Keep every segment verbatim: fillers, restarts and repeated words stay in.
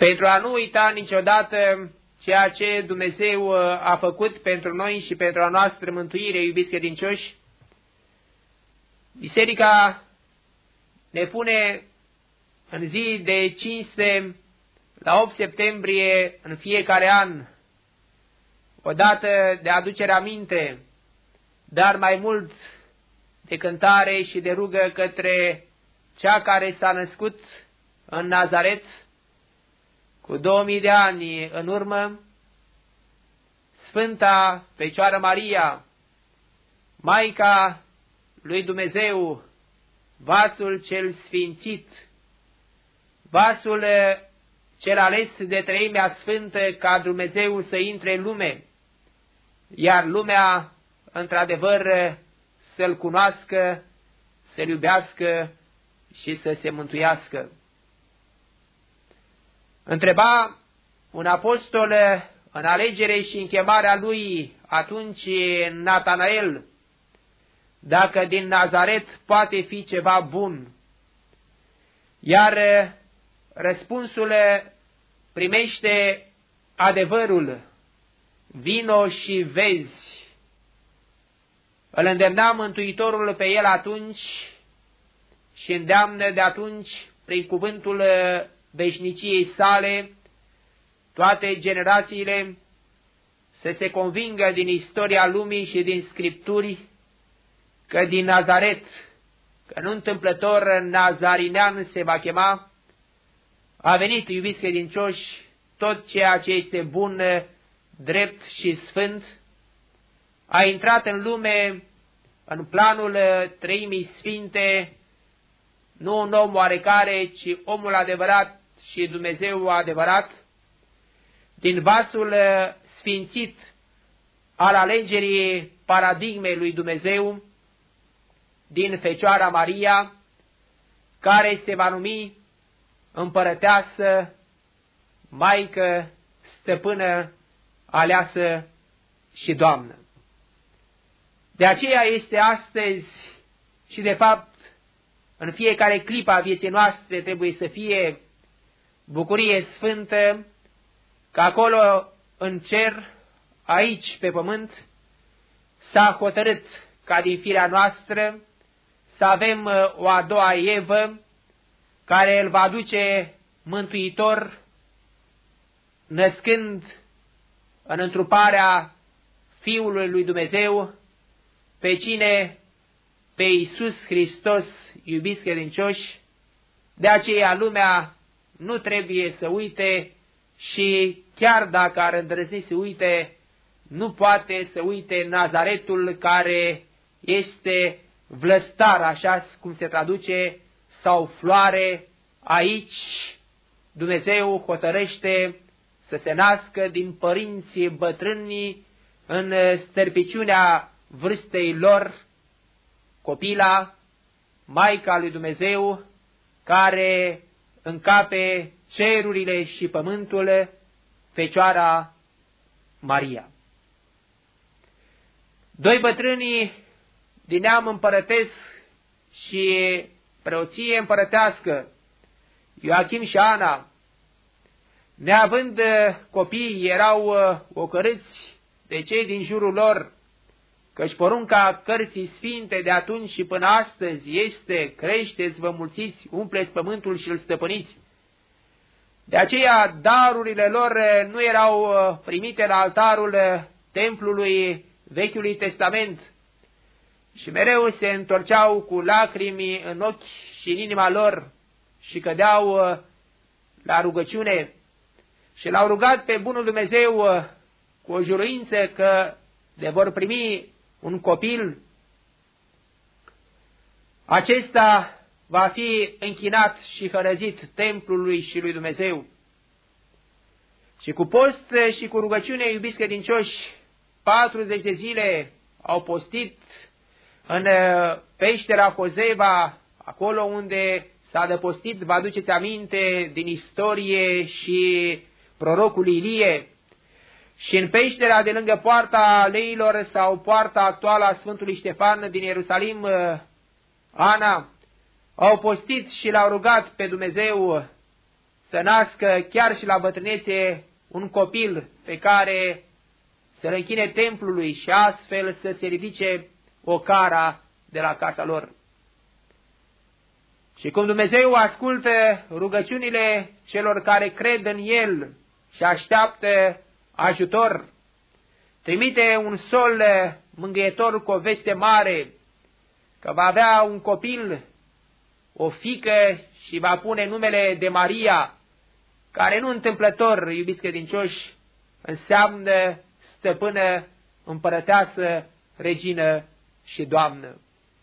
pentru a nu uita niciodată ceea ce Dumnezeu a făcut pentru noi și pentru a noastră mântuire, iubiți credincioși, Biserica ne pune în zi de cinste, la opt septembrie în fiecare an, o dată de aducere aminte, dar mai mult de cântare și de rugă către cea care s-a născut în Nazaret cu două mii de ani în urmă, Sfânta Fecioară Maria, Maica lui Dumnezeu, vasul cel sfințit, vasul cel ales de Treimea Sfântă ca Dumnezeu să intre în lume, iar lumea, într-adevăr, să-L cunoască, să-L iubească și să se mântuiască. Întreba un apostol în alegere și în chemarea lui atunci Natanael, dacă din Nazaret poate fi ceva bun. Iar răspunsul primește adevărul: vino și vezi. Îl îndemna Mântuitorul pe el atunci și îndeamnă de atunci, prin cuvântul veșniciei sale, toate generațiile să se convingă din istoria lumii și din Scripturi că din Nazaret, că nu întâmplător Nazarinean se va chema, a venit, iubiți credincioși, tot ceea ce este bun, drept și sfânt, a intrat în lume, în planul Treimii Sfinte, nu un om oarecare, ci omul adevărat și Dumnezeu adevărat, din vasul sfințit al alegerii paradigmei lui Dumnezeu, din Fecioara Maria, care se va numi împărăteasă, Maică, stăpână, aleasă și Doamnă. De aceea este astăzi și de fapt în fiecare clipă a vieții noastre trebuie să fie bucurie sfântă, că acolo în cer, aici pe pământ, s-a hotărât ca din firea noastră să avem o a doua Evă, care îl va aduce Mântuitor, născând în întruparea Fiului lui Dumnezeu, pe cine? Pe Iisus Hristos, iubiți credincioși. De aceea lumea nu trebuie să uite și chiar dacă ar îndrăzni să uite, nu poate să uite Nazaretul, care este vlăstar, așa cum se traduce, sau floare. Aici Dumnezeu hotărăște să se nască din părinții bătrâni în stărpiciunea vârstei lor, copila, Maica lui Dumnezeu, care încape cerurile și pământul, Fecioara Maria. Doi bătrâni din neam împărătesc și preoție împărătească, Ioachim și Ana, neavând copii, erau ocărâți de cei din jurul lor, căci porunca cărții sfinte de atunci și până astăzi este: creșteți, vă mulțiți, umpleți pământul și îl stăpâniți. De aceea darurile lor nu erau primite la altarul templului Vechiului Testament și mereu se întorceau cu lacrimi în ochi și în inima lor și cădeau la rugăciune și l-au rugat pe bunul Dumnezeu cu o juruință că le vor primi un copil. Acesta va fi închinat și hărăzit templului și lui Dumnezeu. Și cu post și cu rugăciune, iubiți credincioși, patruzeci de zile au postit în peștera Hozeva, acolo unde s-a adăpostit, vă aduceți aminte, din istorie și prorocul Ilie. Și în peștera de lângă poarta leilor sau poarta actuală a Sfântului Ștefan din Ierusalim, Ana, au postit și l-au rugat pe Dumnezeu să nască chiar și la bătrânețe un copil pe care să-l închine templului și astfel să se ridice ocara de la casa lor. Și cum Dumnezeu ascultă rugăciunile celor care cred în El și așteaptă ajutor, trimite un sol mângâietor cu o veste mare, că va avea un copil, o fiică și va pune numele de Maria, care nu întâmplător, iubiți credincioși, înseamnă stăpână, împărăteasă, regină și doamnă.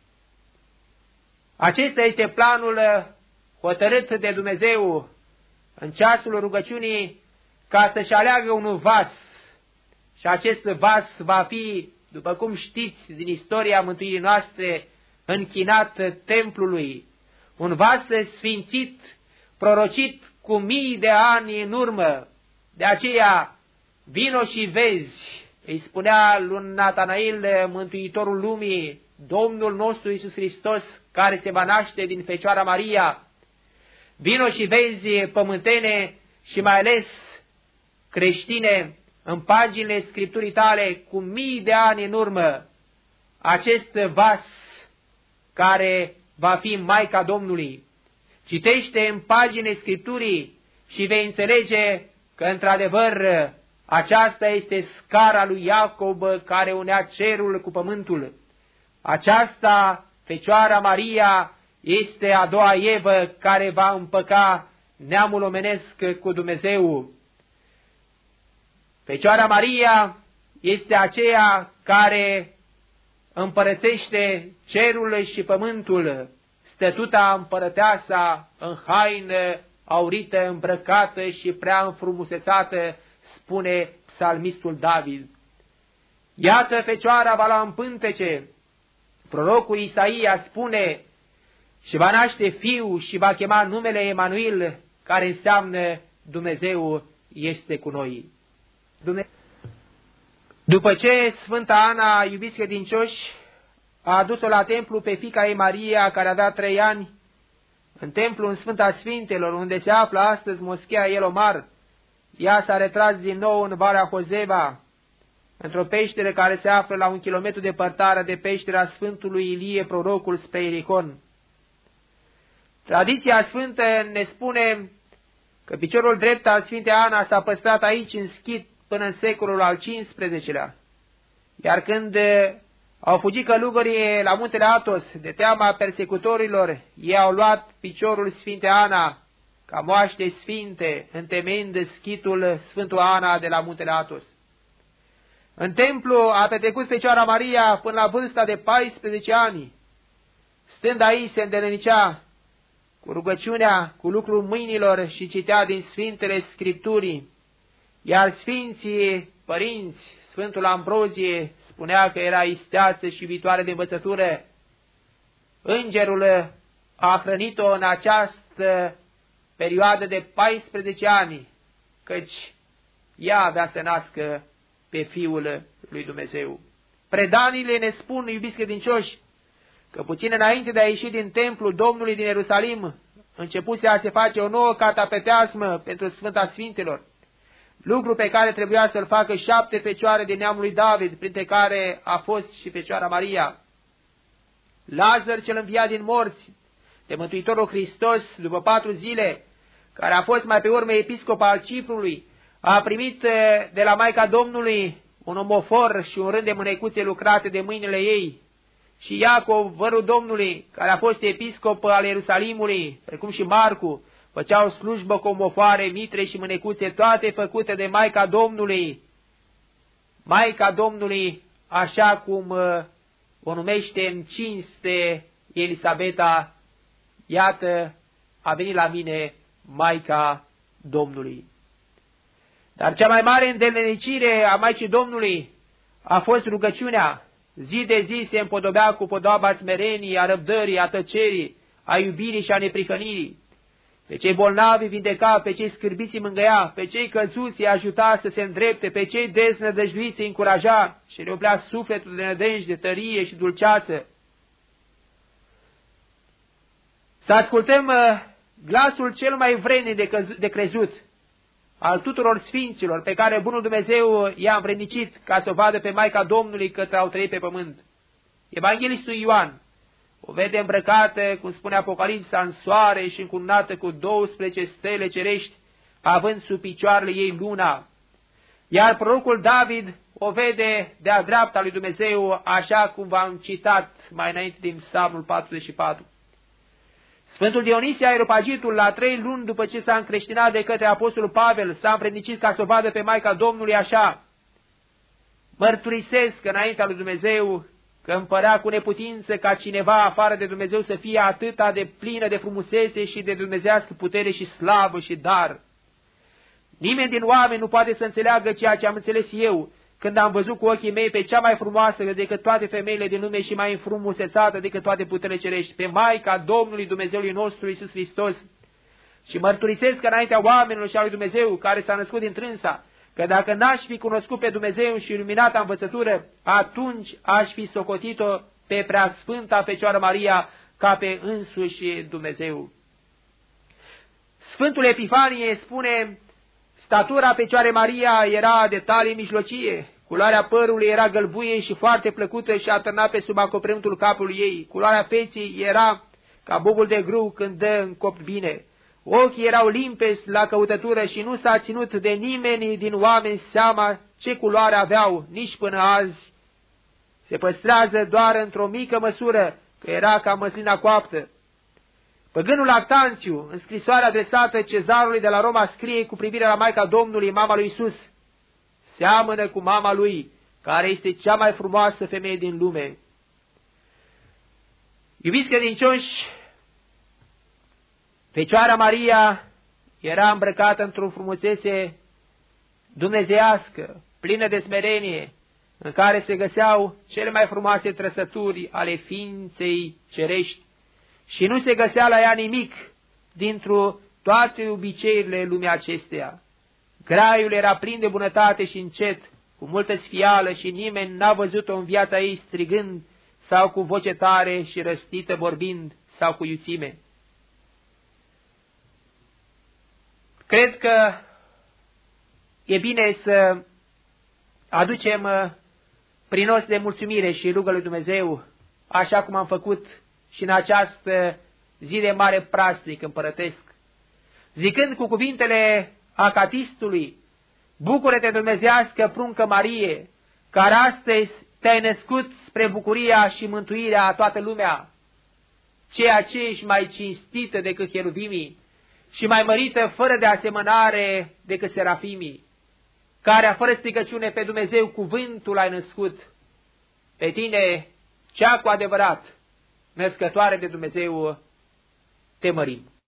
Acesta este planul hotărât de Dumnezeu în ceasul rugăciunii ca să-și aleagă un vas. Și acest vas va fi, după cum știți din istoria mântuirii noastre, închinat templului. Un vas sfințit, prorocit cu mii de ani în urmă. De aceea, vino și vezi, îi spunea lui Natanail, Mântuitorul lumii, Domnul nostru Iisus Hristos, care se va naște din Fecioara Maria. Vino și vezi, pământene și mai ales creștine, în paginile Scripturii tale, cu mii de ani în urmă, acest vas care va fi Maica Domnului. Citește în paginile Scripturii și vei înțelege că, într-adevăr, aceasta este scara lui Iacob care unea cerul cu pământul. Aceasta, Fecioara Maria, este a doua Evă care va împăca neamul omenesc cu Dumnezeu. Fecioara Maria este aceea care împărățește cerul și pământul, stătuta împărăteasa în haină aurită, îmbrăcată și prea înfrumusețată, spune psalmistul David. Iată, Fecioara va lua în pântece. Prorocul Isaia spune: și va naște fiu și va chema numele Emanuel, care înseamnă Dumnezeu este cu noi. După ce Sfânta Ana, iubiți credincioși, a adus-o la templu pe fiica ei Maria, care avea trei ani, în templu în Sfânta Sfintelor, unde se află astăzi moschea Elomar, ea s-a retras din nou în Valea Hozeva, într-o peșteră care se află la un kilometru departare de peștera Sfântului Ilie, prorocul, spre Ierihon. Tradiția sfântă ne spune că piciorul drept al Sfintei Ana s-a păstrat aici în schit până în secolul al cincisprezecelea, iar când au fugit călugării la muntele Athos de teama persecutorilor, ei au luat piciorul Sfintei Ana ca moaște sfinte, întemeind schitul Sfântul Ana de la muntele Athos. În templu a petrecut Fecioara Maria până la vârsta de paisprezece ani. Stând aici se îndeletnicea cu rugăciunea, cu lucrul mâinilor și citea din Sfintele Scripturii, iar Sfinții Părinți, Sfântul Ambrozie, spunea că era isteață și viitoare de învățătură. Îngerul a hrănit-o în această perioadă de paisprezece ani, căci ea avea să nască pe Fiul lui Dumnezeu. Predanile ne spun, iubiți credincioși, că puțin înainte de a ieși din templul Domnului din Ierusalim, începuse a se face o nouă catapeteasmă pentru Sfânta Sfintelor, lucru pe care trebuia să-l facă șapte fecioare din neamul lui David, printre care a fost și Fecioara Maria. Lazar, cel înviat din morți de Mântuitorul Hristos, după patru zile, care a fost mai pe urmă episcop al Ciprului, a primit de la Maica Domnului un omofor și un rând de mânecuțe lucrate de mâinile ei. Și Iacov, vărul Domnului, care a fost episcop al Ierusalimului, precum și Marcu, făceau slujbă cu omofoare, mitre și mânecuțe, toate făcute de Maica Domnului. Maica Domnului, așa cum o numește în cinste Elisabeta, iată, a venit la mine Maica Domnului. Dar cea mai mare îndeletnicire a Maicii Domnului a fost rugăciunea. Zi de zi se împodobea cu podoaba smereniei, a răbdării, a tăcerii, a iubirii și a neprihănirii. Pe cei bolnavi vindeca, pe cei scârbiți îi mângâia, pe cei căzuți îi ajuta să se îndrepte, pe cei deznădăjduiți îi încuraja și le umplea sufletul de nădejde, tărie și dulceață. Să ascultăm glasul cel mai vrednic de, de crezut al tuturor sfinților pe care bunul Dumnezeu i-a învrednicit ca să o vadă pe Maica Domnului cât au trăit pe pământ. Evanghelistul Ioan o vede îmbrăcată, cum spune Apocalipsa, în soare și încununată cu douăsprezece stele cerești, având sub picioarele ei luna. Iar prorocul David o vede de-a dreapta lui Dumnezeu, așa cum v-am citat mai înainte din Psalmul patruzeci și patru. Sfântul Dionisie Areopagitul, la trei luni după ce s-a încreștinat de către Apostolul Pavel, s-a învrednicit ca să o vadă pe Maica Domnului așa: mărturisesc înaintea lui Dumnezeu că îmi părea cu neputință ca cineva afară de Dumnezeu să fie atâta de plină de frumusețe și de dumnezească putere și slavă și dar. Nimeni din oameni nu poate să înțeleagă ceea ce am înțeles eu când am văzut cu ochii mei pe cea mai frumoasă decât toate femeile din lume și mai înfrumusețată decât toate puterile cerești, pe Maica Domnului Dumnezeului nostru Iisus Hristos. Și mărturisesc înaintea oamenilor și a lui Dumnezeu care s-a născut din trânsa, că dacă n-aș fi cunoscut pe Dumnezeu și iluminata învățătură, atunci aș fi socotit-o pe Preasfânta Fecioară Maria ca pe însuși Dumnezeu. Sfântul Epifanie spune: statura Fecioarei Maria era de talie mijlocie, culoarea părului era gălbuie și foarte plăcută și atârna pe sub acoperimentul capului ei, culoarea feței era ca bobul de grâu când dă în copt bine. Ochii erau limpezi la căutătură și nu s-a ținut de nimeni din oameni seama ce culoare aveau, nici până azi. Se păstrează doar într-o mică măsură, că era ca măslina coaptă. Păgânul Lactanțiu, în scrisoarea adresată cezarului de la Roma, scrie cu privire la Maica Domnului, mama lui Iisus: seamănă cu mama lui, care este cea mai frumoasă femeie din lume. Iubiți credincioși, Fecioara Maria era îmbrăcată într-o frumusețe dumnezeiască, plină de smerenie, în care se găseau cele mai frumoase trăsături ale ființei cerești și nu se găsea la ea nimic dintr-o toate obiceiurile lumii acesteia. Graiul era plin de bunătate și încet, cu multă sfială și nimeni n-a văzut-o în viața ei strigând sau cu voce tare și răstită vorbind sau cu iuțime. Cred că e bine să aducem prinos de mulțumire și rugă lui Dumnezeu, așa cum am făcut și în această zi de mare praznic împărătesc, zicând cu cuvintele acatistului: bucură-te, dumnezeiască pruncă Marie, care astăzi te-ai născut spre bucuria și mântuirea a toată lumea, ceea ce ești mai cinstită decât cherubimii și mai mărită fără de asemănare decât serafimii, care fără stricăciune pe Dumnezeu cuvântul ai născut. Pe tine, cea cu adevărat născătoare de Dumnezeu, te mărim.